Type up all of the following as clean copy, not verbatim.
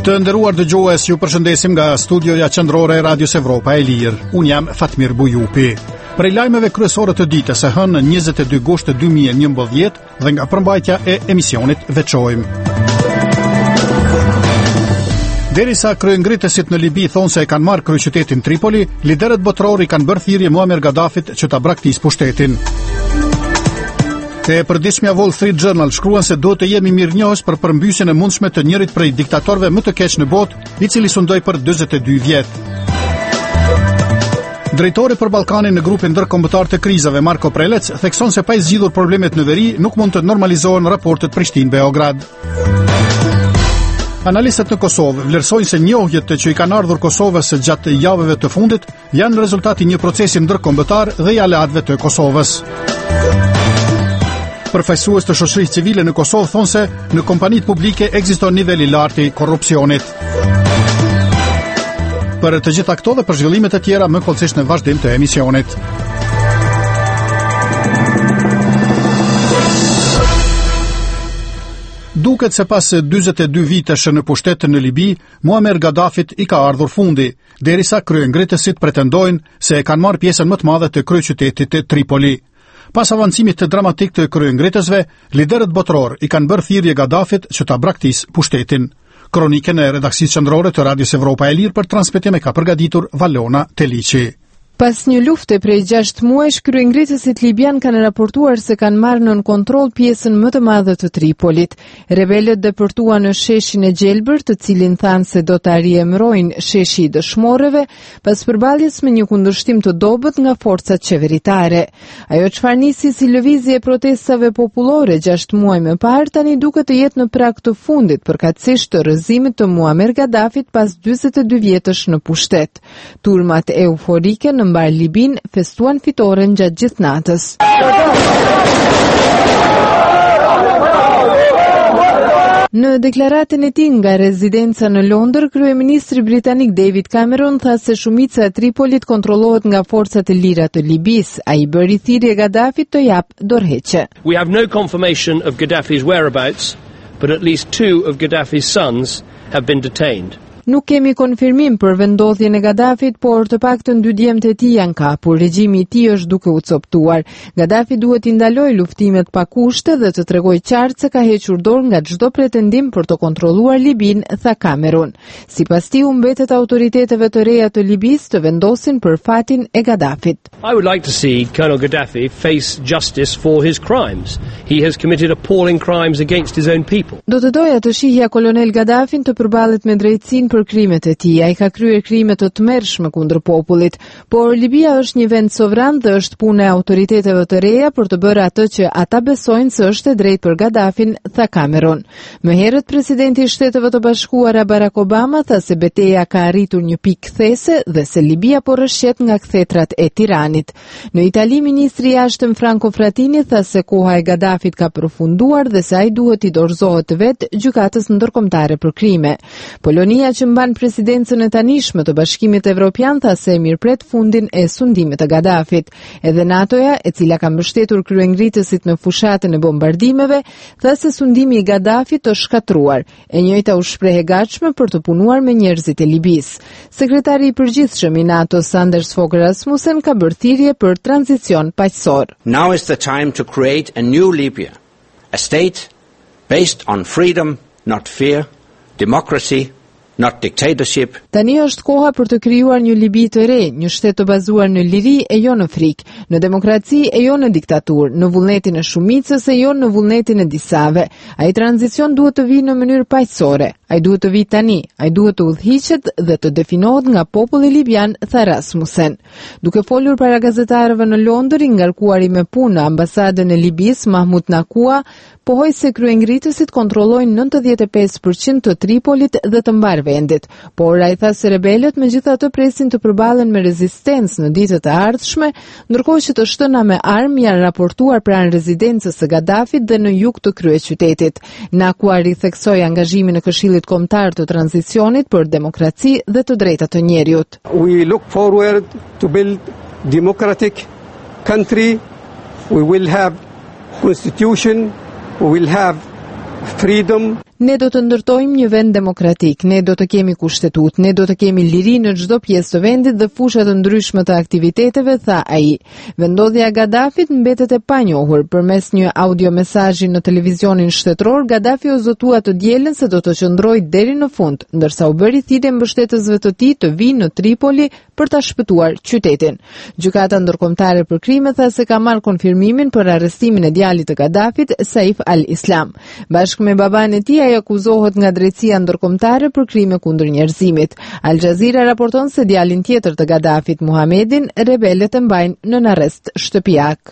Të nderuar dëgjues, ju përshëndesim nga studioja qendrore e Radios Evropa e Lirë. Unë jam Fatmir Bujupi. Prej lajmeve kryesore të ditës së hënë 22 gusht 2011 dhe nga përmbajtja e emisionit veçojmë. Derisa kryengritësit në Libi thonë se e kanë marrë kryeqytetin Tripoli, liderët botëror i kanë bërë thirrje Muammar Gaddafit që ta braktisë pushtetin. E përditshmja Wall Street Journal shkruan se duhet të jemi mirënjohës për përmbysjen e mundshme të njërit prej diktatorëve më të keq në botë, i cili sundoi për 42 vjet. Drejtori për Ballkanin në grupin ndërkombëtar të krizave, Marko Prelec, thekson se pa i zgjidhur problemet në veri, nuk mund të normalizohen raportet Prishtinë-Beograd. Analistët në Kosovë vlerësojnë se njohjet që i kanë ardhur Kosovës gjatë javëve të fundit janë rezultati një procesi ndërkombëtar dhe i aleatëve të Kosovës. Përfaqësues të shoqërisë civile në Kosovë thonë se në kompanitë publike ekziston nivel i lartë i korrupsionit. Për të gjitha këto dhe për zhvillimet e tjera më kollësisht në vazhdim të emisionit. Duket se pas 42 vitesh në pushtet në Libi, Muammar Gaddafit i ka ardhur fundi, derisa kryengritësit pretendojnë se e kanë marrë pjesën më të madhe të kryeqytetit të Tripoli. Pas avancimit të dramatik të kryengritësve, liderët botëror i kanë bërë thirrje Gaddafit që ta braktisë pushtetin. Kronikën e redaksisë qendrore të Radios Evropa e Lirë për transmetim e ka përgatitur Valona Teliçi. Pas një lufte prej 6 muajsh, kryengritësit libian kanë raportuar se kanë marrë nën kontroll pjesën më të madhe të Tripolit. Rebelët depërtuan në sheshin e Gjelbër, të cilin thanë se do ta riemërojnë sheshi i dëshmorëve, pas përballjes me një kundërshtim të dobët nga forcat qeveritare. Ajo çfarë nisi si lëvizje e protestave popullore 6 muaj më parë, tani duket të jetë në prag të fundit përkatësisht të rrëzimit të Muammar Gaddafit pas 42 vjetësh në pushtet. Turmat euforike në mbar Libin festuan fitoren gjatë gjithë natës. Në deklaratën e tij nga rezidenca në Londër, kryeministri britanik David Cameron tha se shumica e Tripolit kontrollohet nga forcat e lira të Libis. Ai bëri thirrje Gaddafit të japë dorëheqje. We have no confirmation of Gaddafi's whereabouts, but at least 2 of Gaddafi's sons have been detained. Nuk kemi konfirmim për vendodhjen e Gaddafit, por të paktën 2 djemtë e tij janë kapur. Regjimi i tij është duke u coptuar. Gaddafi duhet t'i ndalojë luftimet pa kushte dhe të tregojë qartë se ka hequr dorë nga çdo pretendim për të kontrolluar Libin, tha Cameron. Sipas tij, u mbetet autoriteteve të reja të Libis të vendosin për fatin e Gaddafit. I would like to see Colonel Gaddafi face justice for his crimes. He has committed appalling crimes against his own people. Do të doja të shihja kolonel Gaddafin të përballet me drejtësinë për krimet e tij. Ai ka kryer krime të tmerrshme kundër popullit, por Libia është një vend sovran dhe është punë e autoriteteve të reja për të bërë atë që ata besojnë se është e drejtë për Gaddafin, tha Cameron. Më herët presidenti i Shteteve të Bashkuara Barack Obama tha se betejë ka arritur një pikë kthese dhe se Libia po rrëshqet nga kthetrat e Tiranit. Në Itali, ministri i jashtëm Franco Frattini tha se koha e Gaddafit ka përfunduar dhe se ai duhet i dorëzohet vetë gjykatës ndërkombëtare për krime. Polonia që mban presidencën e tanishme të Bashkimit Evropian tha se mirëpret fundin e sundimit të Gaddafit. Edhe NATO-ja, e cila ka mbështetur kryengritësit në fushatën e bombardimeve, tha se sundimi i Gaddafit është shkatruar. E njëjta u shpreh e gatshme për të punuar me njerëzit e Libis. Sekretari i përgjithshëm i NATO, Anders Fogh Rasmussen, ka bërë thirrje për tranzicion paqësor. Now is the time to create a new Libya, a state based on freedom, not fear, democracy, not dictatorship. Tani është koha për të krijuar një Libi të re, një shtet të bazuar në liri e jo në frikë, në demokraci e jo në diktaturë, në vullnetin e shumicës e jo në vullnetin e disave. Ai tranzicion duhet të vijë në mënyrë paqësore. Ai duhet të vijë tani, ai duhet të udhëhiqet dhe të definohet nga populli libian, tha Rasmussen. Duke folur para gazetarëve në Londër, i ngarkuari me punë në ambasadën e Libis, Mahmud Nakua, pohoi se kryengritësit kontrollojnë 95% të Tripolit dhe të mbar vendit, por ai tha se rebelët megjithatë presin të përballen me rezistencë në ditët e ardhshme, ndërkohë që të shtëna me armë janë raportuar pranë rezidencës së Gaddafit dhe në jug të kryeqytetit. Nakua ritheksoi angazhimin në Këshillin Kombëtar të tranzicionit për demokraci dhe të drejtat të njerëzit. We look forward to build democratic country. We will have constitution. We will have freedom. Ne do të ndërtojmë një vend demokratik, ne do të kemi kushtetut, ne do të kemi liri në çdo pjesë të vendit dhe fusha të ndryshme të aktiviteteve, tha ai. Vendodhja e Gaddafit mbetet e panjohur. Përmes një audiomesazhi në televizionin shtetëror, Gaddafi u zotua të dielën se do të qëndrojë deri në fund, ndërsa u bëri thirrje mbështetësve të tij të vinë në Tripoli për ta shpëtuar qytetin. Gjykata ndërkombëtare për krime tha se ka marrë konfirmimin për arrestimin e djalit të Gaddafit, Saif al-Islam. Bashkë me babain e tij, ai akuzohet nga drejtësia ndërkombëtare për krime kundër njerëzimit. Al Jazeera raporton se djalin tjetër të Gaddafit, Muhamedin, rebelët e mbajnë në arrest shtëpiak.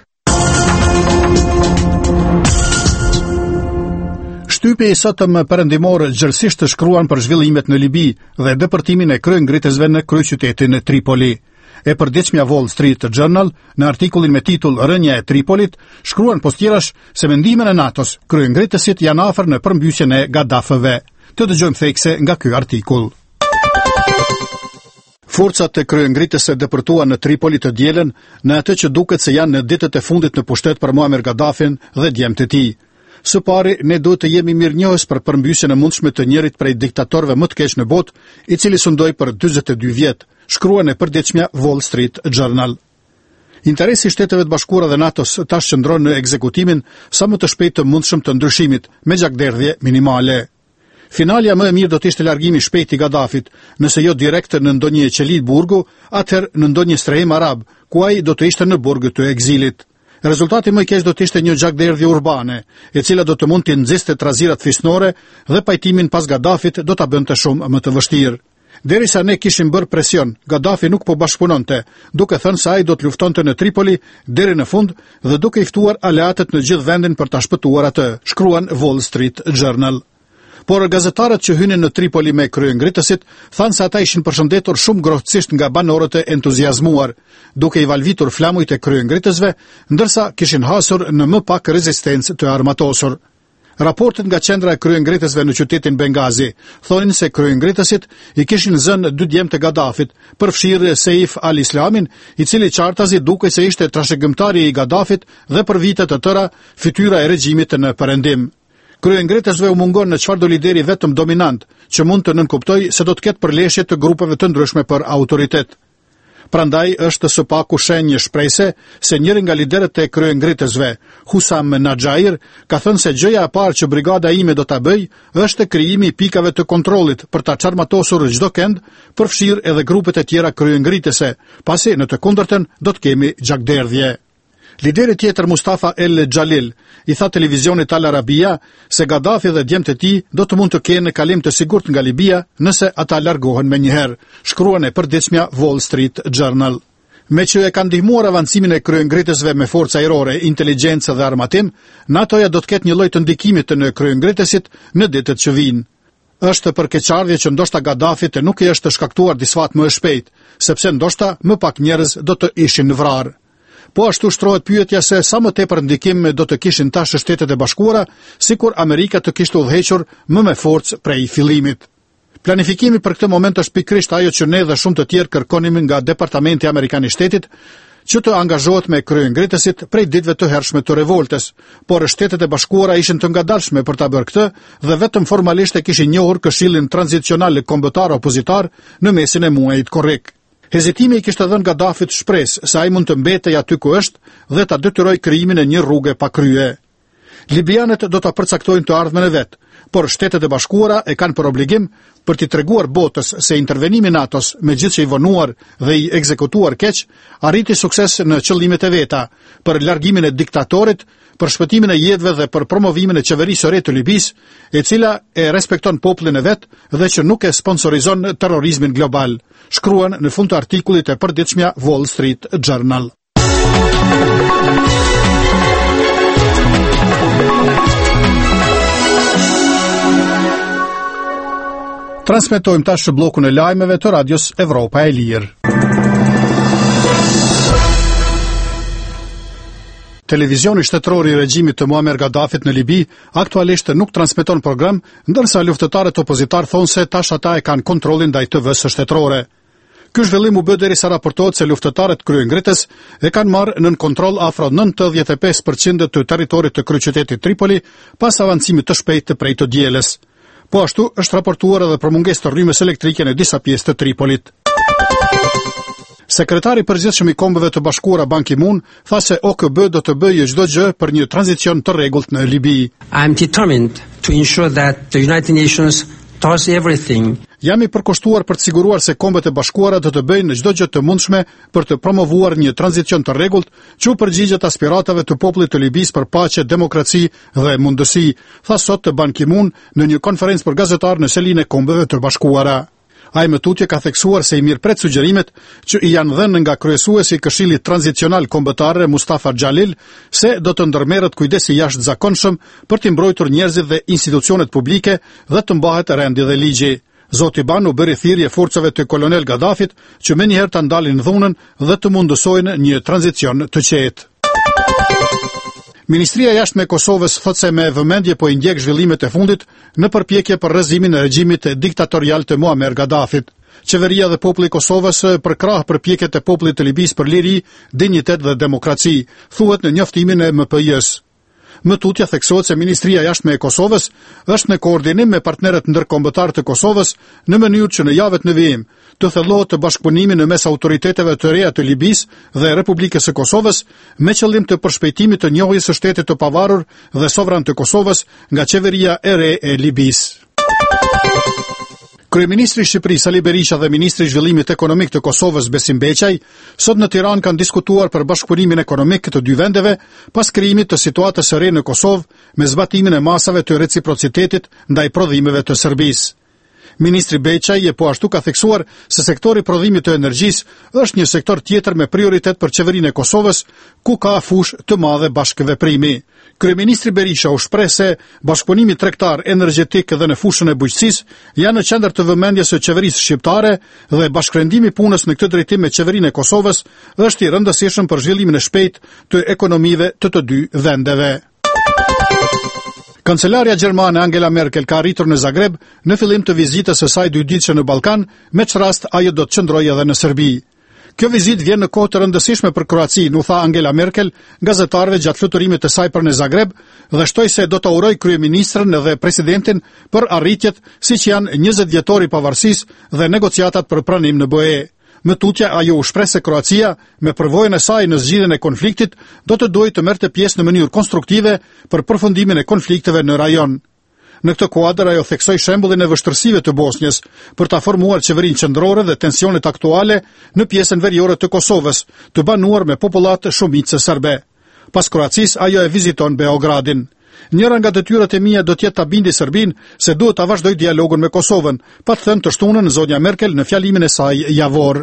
Shtypja e sotëm perëndimore gjërësisht të shkruan për zhvillimet në Libi dhe depërtimin e kryengritësve në kryeqytetin Tripoli. E përditshmja Wall Street Journal, në artikullin me titull Rënja e Tripolit, shkruan postirash se mendimin e NATO-s, kryengritësit janë afër në përmbysjen e Gaddafëve. Të dëgjojmë thekse nga ky artikull. Forcat e kryengritëse depërtuan në Tripoli të dielën në atë që duket se janë në ditët e fundit në pushtet për Muammar Gaddafin dhe djemtë e tij. Së pari, ne duhet të jemi mirënjohës për përmbysjen e mundshme të njërit prej diktatorëve më të keq në botë, i cili sundoi për 42 vjet, shkruan e përditshmja Wall Street Journal. Interesi i Shteteve të Bashkuara dhe NATO-s tash qëndron në ekzekutimin sa më të shpejtë të mundshëm të ndryshimit, me gjakderdhje minimale. Finalja më e mirë do të ishte largimi i shpejtë i Gaddafit, nëse jo direkt në ndonjë qelit burgu, atëherë në ndonjë strehim arab, ku ai do të ishte në burg të ekzilit. Rezultati më i keq do të ishte një gjakderdhje urbane, e cila do të mund të nxiste trazirat fisnore dhe pajtimin pas Gaddafit do ta bënte shumë më të vështirë. Derisa ne kishim bërë presion, Gaddafi nuk po bashkëpunonte, duke thënë se ai do të luftonte në Tripoli deri në fund dhe duke i ftuar aleatët në gjithë vendin për ta shpëtuar atë, shkruan Wall Street Journal. Por gazetarët që hynin në Tripoli me kryengritësit thanë se ata ishin përshëndetur shumë grohtësisht nga banorët e entuziazmuar, duke i valvitur flamujt e kryengritësve, ndërsa kishin hasur në më pak rezistencë të armatosur. Raportet nga qendra e kryengritësve në qytetin Bengazi thonin se kryengritësit i kishin zënë 2 djemtë të Gaddafit, përfshirë Saif al-Islamin, i cili qartazi duke se ishte trashëgimtari i Gaddafit dhe për vite të tëra fytyra e regjimit në perëndim. Kryengritësve u mungon në çfarëdo lideri vetëm dominant, që mund të nënkuptoj se do të ketë përleshje të grupeve të ndryshme për autoritet. Prandaj është së paku shenjë shprehse se njëri nga liderët e kryengritësve, Husam Najair, ka thënë se gjëja e parë që brigada ime do ta bëj është krijimi i pikave të kontrollit për ta çarmatosur çdo kënd, përfshirë edhe grupet e tjera kryengritëse, pasi në të kundërtën do të kemi gjakderdhje. Lideri tjetër Mustafa El Jalil i tha televizionit Al Arabia se Gaddafi dhe djemtë e tij do të mund të kenë kalim të sigurt nga Libia nëse ata largohen menjëherë, shkruan e përditshmja Wall Street Journal. Me që e kanë ndihmuar avancimin e kryengritësve me forca ajrore, inteligjencë dhe armatim, NATO-ja do të ketë një lloj të ndikimit në kryengritësit në ditët që vijnë. Është për keqardhje që ndoshta Gaddafit nuk i është shkaktuar disfat më shpejt, sepse ndoshta më pak njerëz do të ishin vrarë. Po ashtu shtrohet pyetja se sa më tepër ndikim do të kishin tash Shtetet e Bashkuara, sikur Amerika të kishte udhëhequr më me forcë prej fillimit. Planifikimi për këtë moment është pikërisht ajo që ne dhe shumë të tjerë kërkonim nga Departamenti Amerikan i Shtetit, që të angazhohet me kryengritësit prej ditëve të hershme të revoltës, por Shtetet e Bashkuara ishin të ngadalshme për ta bërë këtë dhe vetëm formalisht e kishin njohur Këshillin Tranzicional Kombëtar Opozitar në mesin e muajit korrik. Hezitimi i kishte dhënë Gaddafit shpresë se ai mund të mbetej aty ku është dhe ta detyroj krijimin e një rruge pa krye. Libianët do ta përcaktojnë të ardhmen e vet, por Shtetet e Bashkuara e kanë për obligim për t'i treguar botës se intervenimi i NATO-s, megjithëse i vonuar dhe i ekzekutuar keq, arriti sukses në qëllimet e veta, për largimin e diktatorit, për shpëtimin e jetëve dhe për promovimin e qeverisë së re të Libisë, e cila e respekton popullin e vet dhe që nuk e sponsorizon terrorizmin global, shkruan në fund të artikullit e përditshmja Wall Street Journal. Transmetojmë tash bllokun e lajmeve të radios Evropa e Lirë. Televizioni shtetëror i regjimit të Muammar Gaddafit në Libi aktualisht nuk transmeton program, ndërsa luftëtarët opozitar thonë se tash ata e kanë kontrollin ndaj TV-s shtetërore. Ky zhvillim u bë derisa raportohet se luftëtarët kryengritës e kanë marrë nën kontroll afro 95% të territorit të kryeqytetit Tripoli pas avancimit të shpejtë prej të dielës. Po ashtu është raportuar edhe për mungesë të rrymës elektrike në disa pjesë të Tripolit. Sekretari i përgjithshëm i Kombeve të Bashkuara Ban Ki-moon tha se OKB do të bëjë çdo gjë për një tranzicion të rregullt në Libi. I am determined to ensure that the United Nations does everything. Jam i përkushtuar për të siguruar se Kombet e Bashkuara do të bëjnë çdo gjë të mundshme për të promovuar një tranzicion të rregullt që u përgjigjet aspiratave të popullit të Libis për paqe, demokraci dhe mundësi, tha sot Ban Ki-moon në një konferencë për gazetarë në selinë e Kombeve të Bashkuara. Ai më tutje ka theksuar se i mirëpret sugjerimet që i janë dhënë nga kryesuesi i Këshillit Tranzicional Kombëtar Mustafa Xhalil se do të ndërmerret kujdesi jashtëzakonshëm për të mbrojtur njerëzit dhe institucionet publike dhe të mbahet rendi dhe ligji. Zoti Ban u bëri thirrje forcave të kolonel Gaddafit që menjëherë ta ndalin dhunën dhe të mundësojnë një tranzicion të qetë. Ministria e Jashtme e Kosovës thotë se me vëmendje po i ndjek zhvillimet e fundit në përpjekje për rrëzimin e regjimit diktatorial të Muammar Gaddafit. Qeveria dhe populli i Kosovës përkrah përpjekjet e popullit të Libis për liri, dinjitet dhe demokraci, thuhet në njoftimin e MPJ-s. Më tutje theksohet se Ministria e Jashtme e Kosovës është në koordinim me partnerët ndërkombëtar të Kosovës në mënyrë që në javët në vijim të thellohet të bashkëpunimi në mes autoriteteve të reja të Libis dhe Republikës së Kosovës me qëllim të përshpejtimit të njohjes së shtetit të pavarur dhe sovran të Kosovës nga qeveria e re e Libis. Kryeministri i Shqipërisë Sali Berisha dhe Ministri i Zhvillimit Ekonomik të Kosovës Besim Beqaj sot në Tiranë kanë diskutuar për bashkëpunimin ekonomik të dy vendeve pas krijimit të situatës së re në Kosovë me zbatimin e masave të reciprocitetit ndaj prodhimeve të Serbisë. Ministri Beqaj po ashtu ka theksuar se sektori i prodhimit të energjisë është një sektor tjetër me prioritet për qeverinë e Kosovës, ku ka fushë të madhe bashkëveprimi. Kryeministri Berisha u shpreh se bashkëpunimi tregtar energjetik dhe në fushën e bujqësisë janë në qendër të vëmendjes së qeverisë shqiptare dhe bashkërendimi i punës në këtë drejtim me qeverinë e Kosovës është i rëndësishëm për zhvillimin e shpejtë të ekonomive të dy vendeve. Kancelaria gjermane Angela Merkel ka arritur në Zagreb në fillim të vizitës së saj dyditshme në Ballkan, me çrast ajo do të qëndrojë edhe në Serbi. Kjo vizitë vjen në kohë të rëndësishme për Kroacinë, u tha Angela Merkel gazetarëve gjatë fluturimit të saj për në Zagreb dhe shtoi se do të urojë kryeministrin dhe presidentin për arritjet siç janë 20 vjetori i pavarësisë dhe negociatat për pranim në BE. Më tutje ajo u shpreh se Kroacia, me përvojën e saj në zgjidhjen e konfliktit, do të duhet të merrte pjesë në mënyrë konstruktive për përfundimin e konflikteve në rajon. Në këtë kuadër ajo theksoi shembullin e vështirësive të Bosnjës për ta formuar qeverinë qendrore dhe tensionet aktuale në pjesën veriore të Kosovës, të banuar me popullat shumicë serbe. Pas Kroacisë ajo e viziton Beogradin. Njëra nga detyrat e mia do të jetë ta bindi Serbinë se duhet ta vazhdoj dialogun me Kosovën, pa të thënë të shtunën zonja Merkel në fjalimin e saj javor.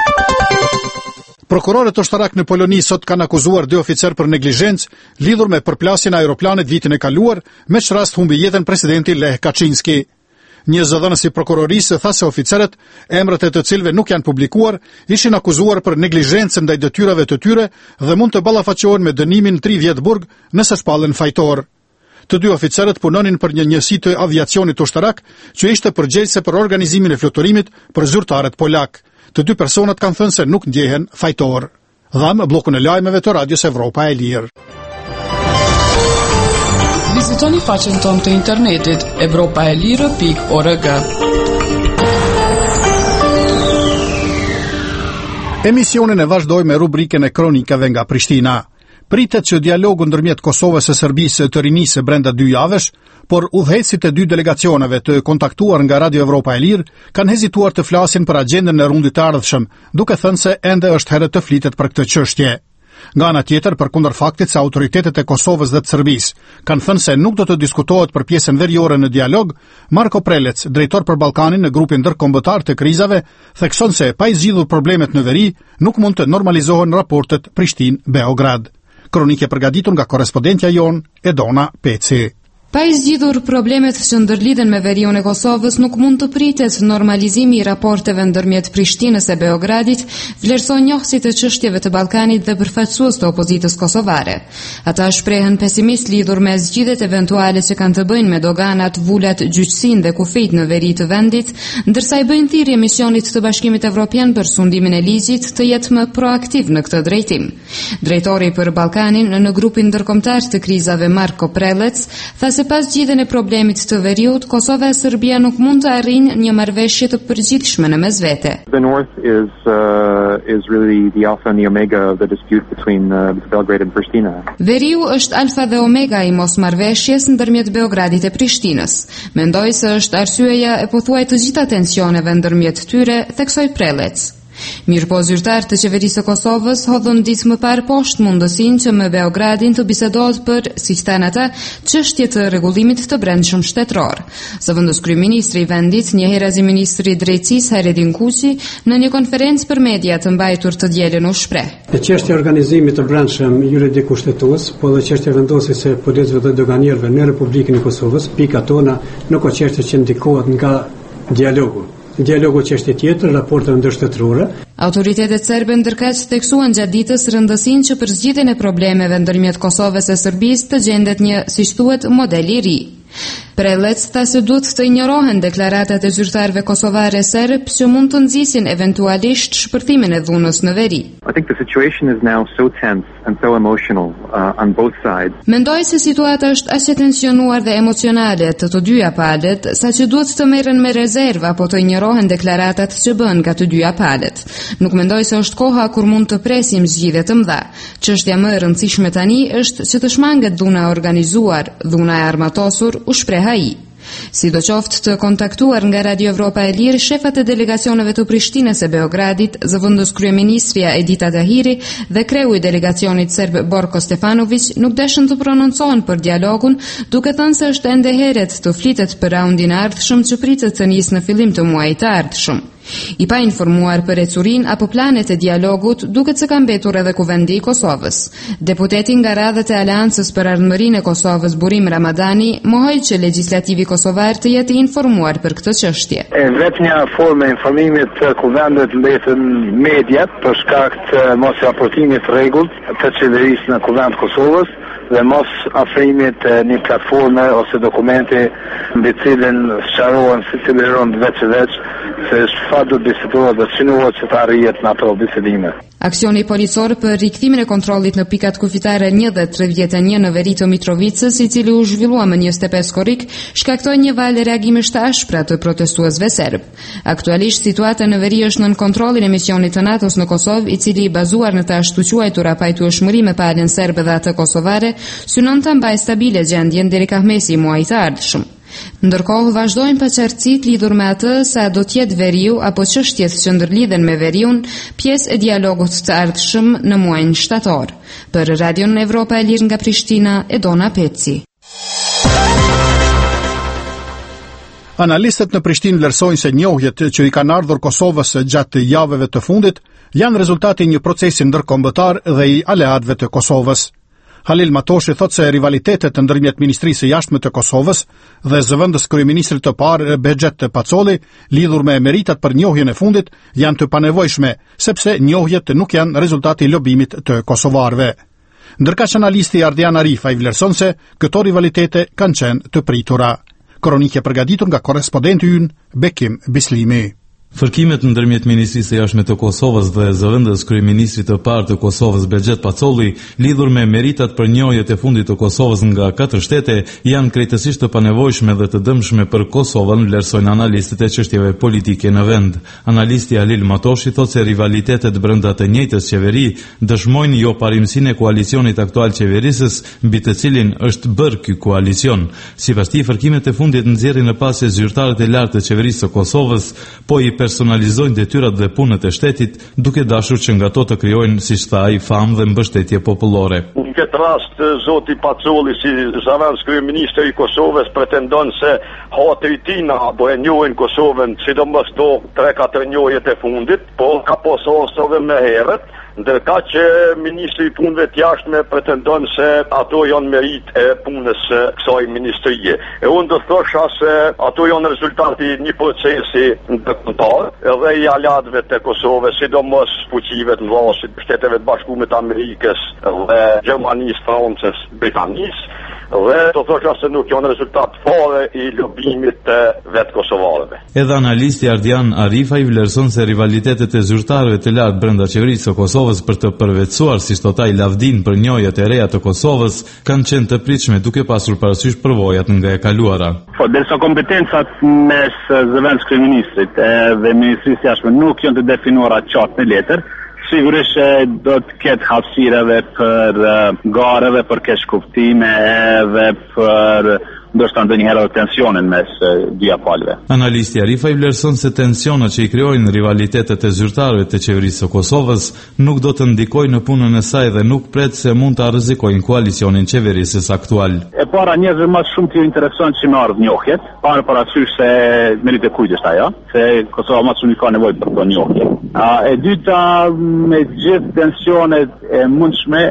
Prokurorët ushtarak në Poloni sot kanë akuzuar 2 oficer për neglizhencë lidhur me përplasjen e aeroplanit vitin e kaluar, me çrast humbi jetën presidenti Lech Kaczynski. Një zëdhënës i prokurorisë tha se oficerët, emrat e të cilëve nuk janë publikuar, ishin akuzuar për neglizhencë ndaj detyrave të tyre dhe mund të ballafaqohen me dënimin 3 vjet burg nëse shpallen fajtor. Të 2 oficerët punonin për një njësi të aviacionit ushtarak që ishte përgjegjëse për organizimin e fluturimit për zyrtarët polak. Të 2 personat kanë thënë se nuk ndjehen fajtor. Dham bllokun e lajmeve të Radios Evropa e Lirë. Vizitoni faqen tonë të internetit europaelire.org. Emisionin e vazhdoj me rubrikën e kronikave nga Prishtina. Pritet që dialogu ndërmjet Kosovës e Serbisë të rinisë brenda 2 javësh, por udhëheqësit e 2 delegacioneve të kontaktuar nga Radio Evropa e Lirë kanë hezituar të flasin për agjendën e rundit të ardhshëm, duke thënë se ende është herë të flitet për këtë çështje. Nga ana tjetër, përkundër faktit se autoritetet e Kosovës dhe të Serbisë kanë thënë se nuk do të diskutohet për pjesën veriore në dialog, Marko Prelec, drejtor për Ballkanin në grupin ndërkombëtar të krizave, thekson se pa i zgjidhur problemet në veri, nuk mund të normalizohen raportet Prishtinë-Beograd. Kronike përgatitur nga korrespondentja jon Edona Peci. Pa i zgjidhur problemet që ndërlidhen me veriun e Kosovës, nuk mund të pritet normalizimi i raporteve ndërmjet Prishtinës e Beogradit, vlerëson njohësit e çështjeve të Ballkanit dhe përfaqësues të opozitës kosovare. Ata shprehen pesimist lidhur me zgjidhjet eventuale që kanë të bëjnë me doganat, vulat, gjyqësinë dhe kufijt në veri të vendit, ndërsa i bëjnë thirrje misionit të Bashkimit Evropian për sundimin e ligjit të jetë më proaktiv në këtë drejtim. Drejtori për Ballkanin në grupin ndërkombëtar të krizave Marko Prelec tha se se pas zgjidhjen e problemit të veriut, Kosova e Serbia nuk mund të arrijnë një marrëveshje të përgjithshme në mesvete. The North is really the alpha and the omega of the dispute between Belgrade and Pristina. Veriu është alfa dhe omega i mosmarrëveshjes ndërmjet Beogradit e Prishtinës. Mendoj se është arsyeja e pothuaj të gjitha tensioneve ndërmjet tyre, theksoi Prelec. Mirëpo zyrtar të qeverisë së Kosovës hodhën ditë më parë poshtë mundësinë që me Beogradin të bisedohet për, siç thanë ata, çështje të rregullimit të brendshëm shtetëror. Zëvendës kryeministri i vendit, njëherëzi ministri i drejtësisë Haredin Kuqi, në një konferencë për media të mbajtur të dielën u shpreh. Çështja e organizimit të brendshëm juridik kushtetues, po dhe çështja vendosjes së policëve dhe doganierëve në Republikën e Kosovës, pika tona nuk është çështje që ndikohet nga dialogu. Dialogu çështje tjetër, raportet ndërshtetërore. Autoritetet serbe ndërkaq theksuan gjatë ditës rëndësinë që për zgjidhjen e problemeve ndërmjet Kosovës e Serbisë të gjendet një, siç thuhet, model i ri. Prelec tha se duhet të injorohen deklaratat e zyrtarëve kosovare serb që mund të nxisin eventualisht shpërthimin e dhunës në veri. I think the situation is now so tense and so emotional on both sides. Mendoj se situata është aq e tensionuar dhe emocionale të dyja palët, saqë duhet të merren me rezervë apo të injorohen deklaratat që bëhen nga të dyja palët. Nuk mendoj se është koha kur mund të presim zgjidhje të mëdha. Çështja më e rëndësishme tani është që të shmanget dhuna e organizuar, dhuna e armatosur, u shpreh ai. Sidoqoftë të kontaktuar nga Radio Evropa e Lirë, shefat e delegacioneve të Prishtinës e Beogradit, zëvendës kryeministria Edita Tahiri dhe kreu i delegacionit serb Borko Stefanović nuk dëshën të prononcohen për dialogun, duke thënë se është ende heret të flitet për raundin e ardhshëm që pritet të nisë në fillim të muajit të ardhshëm. I pa informuar për ecurin apo planet e dialogut, duket se ka mbetur edhe Kuvendi i Kosovës. Deputeti nga radhët e Aleancës për Ardhmërinë e Kosovës, Burim Ramadani, mohoi që legjislativi kosovar të jetë i informuar për këtë çështje. Vetëm një formë e informimit të kuvendit mbeten mediat për shkak të mos raportimit rregullt të qeverisë në Kuvend Kosovës dhe mos afrimit një platforme ose dokumenti mbi cilën sqarohen si lirohen veç se çfarë do bisedohet dhe synohet që të arrihet në ato bisedime. Aksioni policor për rikthimin e kontrollit në pikat kufitare 1 dhe 31 në veri të Mitrovicës, i cili u zhvillua më 25 korrik, shkaktoi një valë reagimesh të ashpra të protestuesve serb. Aktualisht situata në veri është nën kontrollin e misionit të NATO-s në Kosovë, i cili i bazuar në të ashtu quajtura pajtueshmëri me palën serbe dhe atë kosovare, synon të mbajë stabile gjendjen deri ka mesi i muajit të ardhshëm. Ndërkohë vazhdojnë paqartësitë lidhur me atë sa do të jetë veriu apo çështjet që ndërlidhen me veriun, pjesë e dialogut të ardhshëm në muajin shtator. Për Radion Evropa e Lirë nga Prishtina, Edona Peci. Analistët në Prishtinë vlerësojnë se njohjet që i kanë ardhur Kosovës gjatë javëve të fundit janë rezultati i një procesi ndërkombëtar dhe i aleatëve të Kosovës. Halil Matoshi thot se rivalitetet ndërmjet Ministrisë së Jashtme të Kosovës dhe zëvendës kryeministrit të parë Behxhet Pacoli lidhur me meritat për njohjen e fundit janë të panevojshme, sepse njohjet nuk janë rezultati i lobimit të kosovarëve. Ndërkaq analisti Ardian Arifa i vlerëson se këto rivalitete kanë qenë të pritura. Kronikë e përgatitur nga korrespondenti ynë Bekim Bislimi. Fërkimet ndërmjet Ministrisë së Jashtme të Kosovës dhe zëvendës kryeministrit të parë të Kosovës Behxhet Pacoli lidhur me meritat për njohjet e fundit të Kosovës nga 4 shtete janë krejtësisht të panevojshme dhe të dëmshme për Kosovën, vlerësojnë analistët e çështjeve politike në vend. Analisti Halil Matoshi thotë se rivalitetet brenda të njëjtës qeveri dëshmojnë jo parimsinë e koalicionit aktual qeverisës, mbi të cilin është bërë ky koalicion. Sipas tij, fërkimet e fundit nxjerrin në pasje zyrtarët e lartë të qeverisë së Kosovës, po i personalizojnë detyrat dhe punët e shtetit, duke dashur që nga to të krijojnë, siç tha ai, famë dhe mbështetje popullore. Në këtë rast, zoti Pacoli, si zëvendës kryeministri i Kosovës, pretendon se hatri tina apo e njohin Kosovën, sidomos to 3-4 njohjet e fundit, po ka pososove më herët, ndërka që ministri i punëve të jashtme pretendon se ato janë merit e punës së kësaj ministrie. E unë do thosha se ato janë rezultati i një procesi ndërkombëtar edhe i aleatëve të Kosovës, sidomos fuqive të mëdha, Shteteve të Bashkuara të Amerikës dhe Gjermanisë, Francës, Britanisë, dhe të thosha se nuk janë rezultat fare i lobimit të vetë kosovarëve. Edhe analisti Ardian Arifa i vlerëson se rivalitetet e zyrtarëve të lartë brenda qeverisë së Kosovës për të përvetësuar si thot ai lavdin për njojat e reja të Kosovës kanë qenë të pritshme duke pasur parasysh përvojat nga e kaluara. Po, derisa kompetencat mes zëvendës kryeministrit dhe ministrisë jashtme nuk janë të definuara qartë në letër, sigurisht do të ketë hapësirave për gareve, për keq kuptime edhe për ndoshta ndonjëherë tensionin mes dy palëve. Analisti Arifa i vlerëson se tensionat që i krijojnë rivalitetet e zyrtarëve të qeverisë së Kosovës nuk do të ndikojnë në punën e saj dhe nuk pret se mund të rrezikojnë koalicionin qeverisës aktual. E para njerëzve më shumë të intereson që më ardh njohjet, parasysh se meritë kujt është ajo, se Kosova më shumë ka nevojë për të njohje. E dyta, me gjithë tensionet e mundshme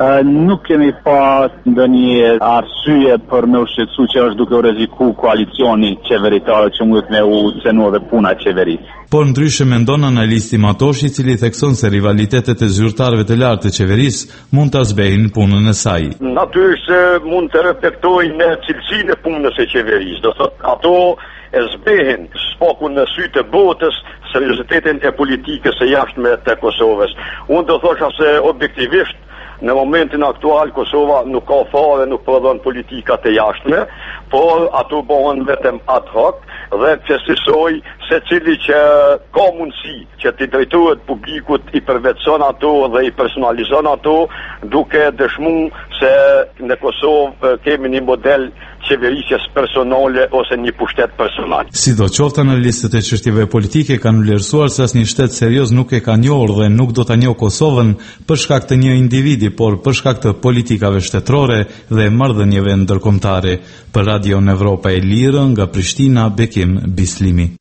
nuk kemi pas ndonjë arsye për me u shqetësu që është duke u rreziku koalicioni qeveritar që mund me u cenu dhe puna e qeverisë. Por ndryshe mendon analisti Matoshi, i cili thekson se rivalitetet e zyrtarëve të lartë të qeverisë mund ta zbejnë punën e saj. Natyrisht mund të reflektojnë cilësinë e punës e qeverisë. Do thotë ato e zbehen spokun në sy të botës seriozitetin e politikës së jashtme të Kosovës. Unë do thosha se objektivisht në momentin aktual Kosova nuk ka fare, nuk prodhon politikat e jashtme, por ato bëhen vetëm ad hoc dhe qësisoj se cili që ka mundësi që t'i drejtohet publikut i përvetëson ato dhe i personalizon ato, duke dëshmu se në Kosovë kemi një model qeverisjes personale ose një pushtet personal. Sidoqoftë, analistët e çështjeve politike kanë vlerësuar se asnjë shtet serioz nuk e ka njohur dhe nuk do ta njohë Kosovën për shkak të një individi, por për shkak të politikave shtetërore dhe marrëdhënieve ndërkombëtare. Për Radio Evropa e Lirë nga Prishtina, Bekim Bislimi.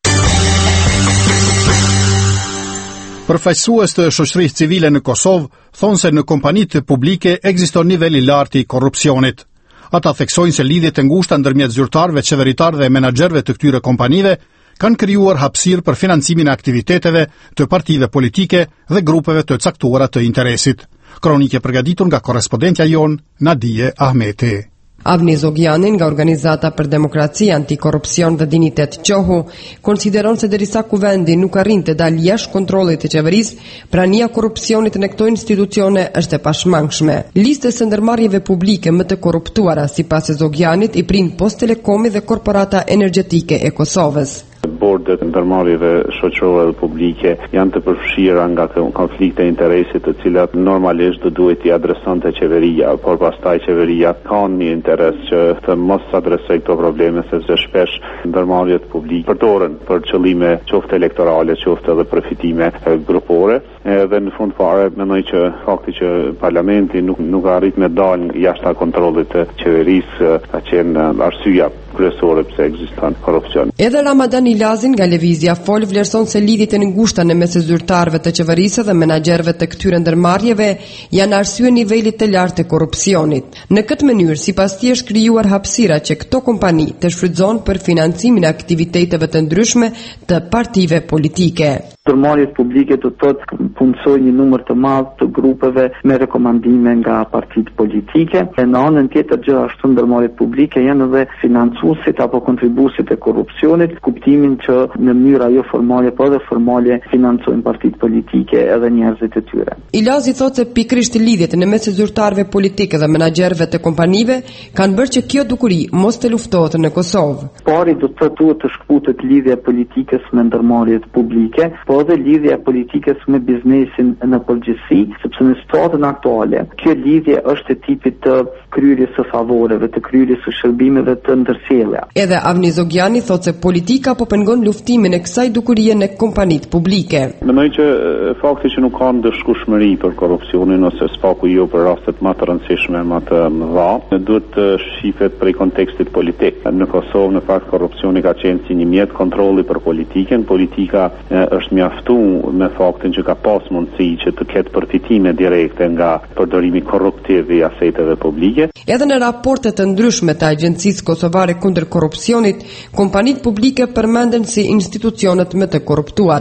Përfaqësues të shoqërisë civile në Kosovë thonë se në kompanitë publike ekziston nivel i lartë i korrupsionit. Ata theksojnë se lidhjet e ngushta ndërmjet zyrtarëve, qeveritarëve dhe menaxherëve të këtyre kompanive kanë krijuar hapësirë për financimin e aktiviteteve të partive politike dhe grupeve të caktuara të interesit. Kronike përgatitur nga korrespondentja jon Nadije Ahmeti. Avni Zogjanin nga Organizata për Demokraci, Antikorrupsion dhe Dinitet Qohu konsideron se derisa kuvendi nuk arrin të dalë jashtë kontrollit të qeverisë, prania korrupsionit në këto institucione është e pashmangshme. Listës së ndërmarrjeve publike më të korruptuara sipas Zogjanit i prind Post Telekomi dhe Korporata Energjetike e Kosovës. Bordet ndërmarrjeve shoqërore dhe publike janë të përfshira nga konflikte interesit të cilat normalisht do duhet i adresonte qeveria, por pastaj qeveria ka një interes që të mos adresojë këto probleme sepse shpesh ndërmarrjet publike përdoren për qëllime qoftë elektorale, qoftë edhe përfitime grupore. Dhe në fund fare mendoj që fakti që parlamenti nuk arrit me dalë jashtë kontrollit të qeverisë ka qenë arsyeja kryesore pse ekziston korrupsion. Edhe Ramadan Ilazin nga Lëvizja Fol vlerëson se lidhjet e ngushta në mes zyrtarëve të qeverisë dhe menaxherëve të këtyre ndërmarrjeve janë arsye nivelit të lartë të korrupsionit. Në këtë mënyrë, sipas tij është krijuar hapësira që këto kompani të shfrytëzojnë për financimin e aktiviteteve të ndryshme të partive politike. Ndërmarrjet publike do të punësojnë një numër të madh të grupeve me rekomandime nga partitë politike. Në anën tjetër gjithashtu ndërmarrjet publike janë edhe financuesit apo kontribuesit e korrupsionit, kuptimin që në mënyrë jo formale po edhe formale financojnë partitë politike edhe njerëzit e tyre. Ilazi thotë se pikërisht lidhjet në mes zyrtarëve politikë dhe menaxherëve të kompanive kanë bërë që kjo dukuri mos të luftohet në Kosovë. Pari do të duhet të shkputet lidhja politikës me ndërmarrjet publike, po edhe lidhja politikës me biznesin në përgjithësi, sepse në situatën aktuale kjo lidhje është e tipit të kryerjes së favoreve, të kryerjes së shërbimeve të ndërsjellja. Edhe Avni Zogjani thotë se politika po pengon luftimin e kësaj dukurie në kompanitë publike. Mendoj që fakti që nuk ka ndëshkueshmëri për korrupsionin ose spaku jo për rastet më të rëndësishme, më të mëdha, duhet të shihet prej kontekstit politik. Në Kosovë në fakt korrupsioni ka qenë si një mjet kontrolli për politikën. Politika është mjaftuar me faktin që ka pas mundësi që të ketë përfitime direkte nga përdorimi korruptiv i aseteve publike. Edhe në raporte të ndryshme të Agjencisë Kosovare kundër korrupsionit, kompanitë publike përmenden si institucionet më të korruptuara.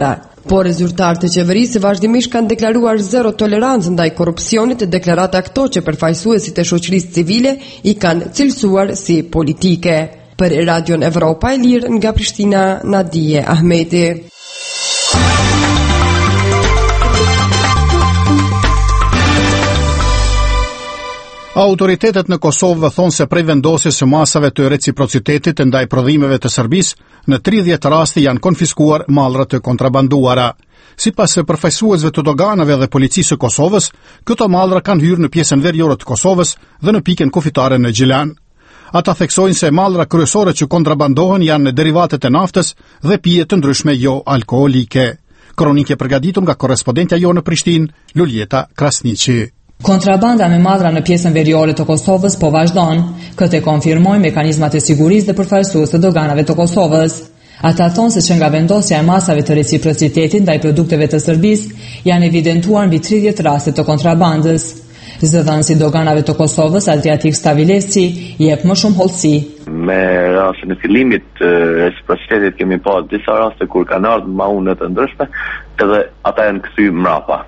Por zyrtarët e qeverisë vazhdimisht kanë deklaruar zero tolerancë ndaj korrupsionit, deklarata këto që përfaqësuesit e shoqërisë civile i kanë cilësuar si politike. Për Radion Evropa e Lirë nga Prishtina, Nadije Ahmeti. Autoritetet në Kosovë thonë se prej vendosjes së masave të reciprocitetit ndaj prodhimeve të Serbisë në 30 raste janë konfiskuar mallra të kontrabanduara. Sipas përfaqësuesve të doganave dhe policisë së Kosovës, këto mallra kanë hyrë në pjesën veriore të Kosovës dhe në pikën kufitare në Gjilan. Ata theksojnë se mallra kryesore që kontrabandohen janë derivatet e naftës dhe pije të ndryshme jo alkoolike. Kronikë përgatitur nga korrespondentja jo në Prishtinë, Luljeta Krasniqi. Kontrabanda me mallra në pjesën veriore të Kosovës po vazhdon, këtë konfirmojnë mekanizmat e sigurisë dhe përfaqësues të doganave të Kosovës. Ata thonë se që nga vendosja e masave të reciprocitetit ndaj produkteve të Serbisë janë evidentuar mbi 30 raste të kontrabandës. Zëdhënësi doganave të Kosovës, Adriatik Stavilesi, jep më shumë hollësi. Me rastin e fillimit të reciprocitetit kemi pa disa raste kur kanë ardhur maune të ndryshme, edhe ata janë kthyer mrapa.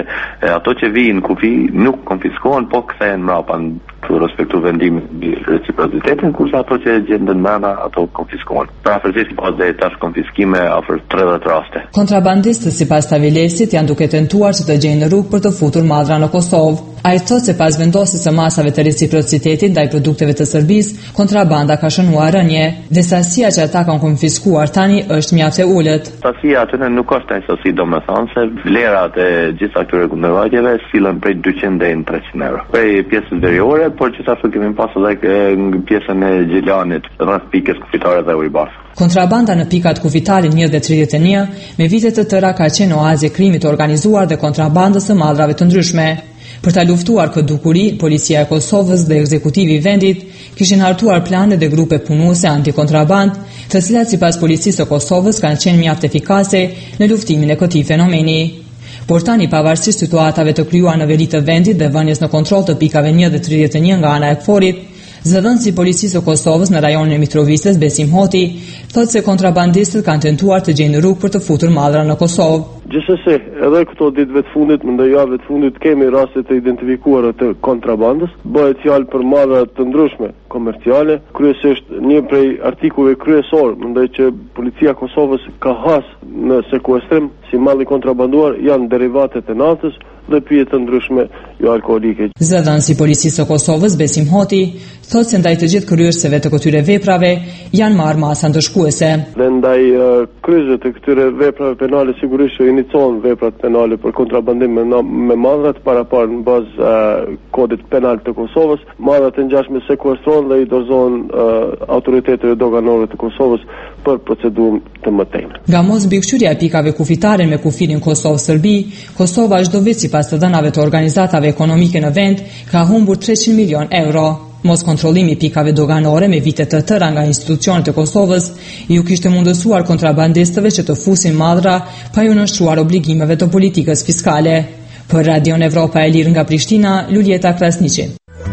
Ato që vijnë kufi nuk konfiskohen, po kthehen mrapa për respektu vendimin mbi reciprocitetin, kurse ato që gjenden brenda ato konfiskohen. Pra afërsisht pas deri tash konfiskime afër 30 raste. Kontrabandistët sipas Stavilesit janë duke tentuar që të gjejnë rrugë për të futur mallra në Kosovë. Ai thotë se pas vendosjes së masave të reciprocitetit ndaj produkteve të Serbisë, kontrabanda ka shënuar rënje dhe sasia që ata kanë konfiskuar tani është mjaft e ulët. Sasia aty nuk është ai sasi, domethënë se vlerat e gjitha këtyre kundërvajtjeve sillen prej 200 deri në 300 euro. Prej pjesës veriore, por gjithashtu kemi pasur edhe në pjesën e Gjilanit, rreth pikës kufitare dhe Ujbas. Kontrabanda në pikat kufitare 1 dhe 31 me vite të tëra ka qenë oazë e krimit të organizuar dhe kontrabandës së mallrave të ndryshme. Për ta luftuar këtë dukuri, policia e Kosovës dhe ekzekutivi i vendit kishin hartuar plane dhe grupe punuese antikontraband, të cilat sipas policisë së Kosovës kanë qenë mjaft efikase në luftimin e këtij fenomeni. Por tani pavarësisht situatave të krijuar në veri të vendit dhe vënies në kontroll të pikave 1 dhe 31 nga ana e KFOR-it, zëdhënësi i policisë së Kosovës në rajonin e Mitrovicës, Besim Hoti, thotë se kontrabandistët kanë tentuar të gjejnë rrugë për të futur mallra në Kosovë. Gjithsesi, edhe këto ditëve të fundit, mendoj javëve të fundit, kemi raste të identifikuara të kontrabandës. Bëhet fjalë për mallra të ndryshme komerciale, kryesisht një prej artikujve kryesor, mendoj që policia e Kosovës ka has në sekuestrim si malli kontrabanduar janë derivatet e naftës dhe pije të ndryshme jo alkoolike. Zëdhënësi i policisë së Kosovës, Besim Hoti, thotë se ndaj të gjithë kryesave të këtyre veprave janë marrë masa ndëshkuese. Dhe ndaj kryesave të këtyre veprave penale sigurisht inicion veprat penale për kontrabandim me mallrat parapar në bazë kodit penal të Kosovës. Mallrat e ngjashme sekuestrohen dhe i dorëzohen autoriteteve doganore të Kosovës për procedurën të mëtejme. Nga mos mbikëqyrja e pikave kufitare me kufirin Kosovë-Serbi, Kosova çdo vit sipas të dhënave të organizatave ekonomike në vend ka humbur 300 milion euro. Mos kontrollimi i pikave doganore me vite të tëra nga institucionet e Kosovës ju kishte mundësuar kontrabandistëve që të fusin mallra pa ju nënshtruar obligimeve të politikës fiskale. Për Radion Evropa e Lirë nga Prishtina, Luljeta Krasniqi.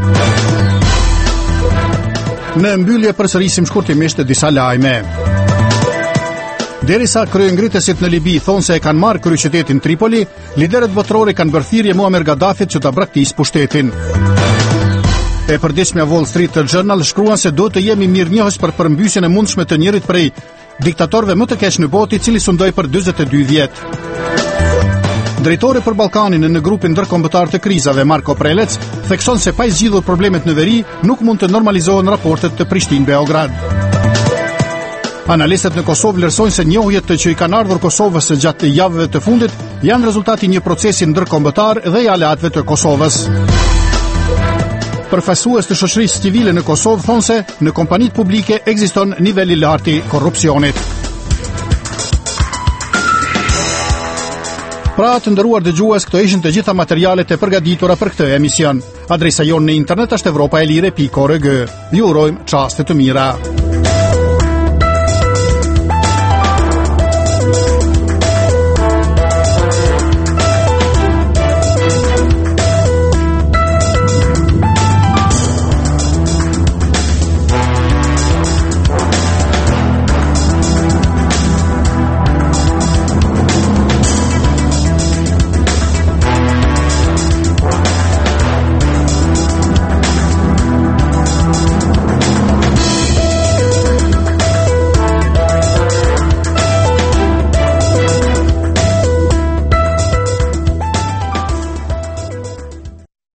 Në mbyllje përsërisim shkurtimisht disa lajme. Derisa kryengritësit në Libi thonë se e kanë marrë kryeqytetin Tripoli, liderët botëror kanë bërë thirrje Muammar Gaddafit që ta braktisë pushtetin. E përditshmja Wall Street Journal shkruan se do të jemi mirënjohës për përmbysjen e mundshme të njërit prej diktatorëve më të keq në botë, i cili sundoi për 42 vjet. Drejtori për Ballkanin në grupin ndërkombëtar të krizave, Marko Prelec, thekson se pa zgjidhur problemet në veri, nuk mund të normalizohen raportet të Prishtinë-Beograd. Analistët në Kosovë vlerësojnë se njohjet që i kanë ardhur Kosovës gjatë javëve të fundit janë rezultati i një procesi ndërkombëtar dhe i aleatëve të Kosovës. Përfaqësues të shoqërisë civile në Kosovë thonë se në kompanitë publike ekziston nivel i lartë i korrupsionit. Pra të nderuar dëgjues, këto ishin të gjitha materialet e përgatitura për këtë emision. Adresa jonë në internet është europaelire.org. Ju urojmë çaste të mira.